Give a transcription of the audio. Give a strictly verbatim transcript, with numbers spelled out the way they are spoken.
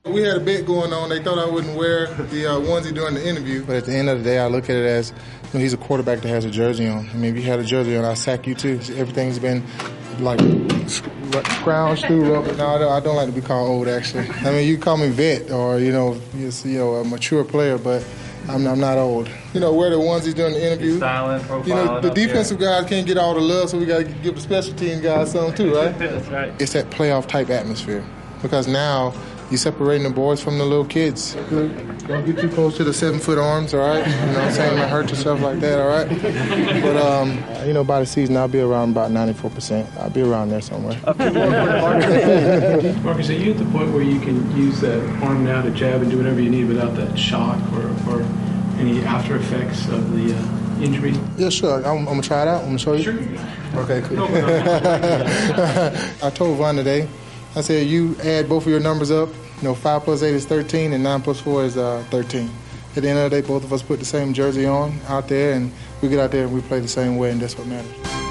We had a bet going on. They thought I wouldn't wear the uh, onesie during the interview. But at the end of the day, I look at it as, you know, he's a quarterback that has a jersey on. I mean, if you had a jersey on, I'll sack you too. Everything's been like ground screw rubber. No, I don't, I don't like to be called old, actually. I mean, you call me vet or, you know, just, you know, a mature player, but I'm, I'm not old. You know, wear the onesies during the interview. Styling, profiling. You know, the defensive guys can't get all the love, so we got to give the special team guys some too, right? That's right. It's that playoff type atmosphere because now you're separating the boys from the little kids. Don't get too close to the seven-foot arms, all right? You know what I'm saying? Might hurt yourself like that, all right? But, um, you know, by the season, I'll be around about ninety-four percent. I'll be around there somewhere. Marcus, are you at the point where you can use that arm now to jab and do whatever you need without that shock or, or any after effects of the uh, injury? Yeah, sure. I'm, I'm going to try it out. I'm going to show you. Sure. Okay, cool. I told Von today, I said, you add both of your numbers up. You know, five plus eight is thirteen, and nine plus four is uh, thirteen. At the end of the day, both of us put the same jersey on out there, and we get out there and we play the same way, and that's what matters.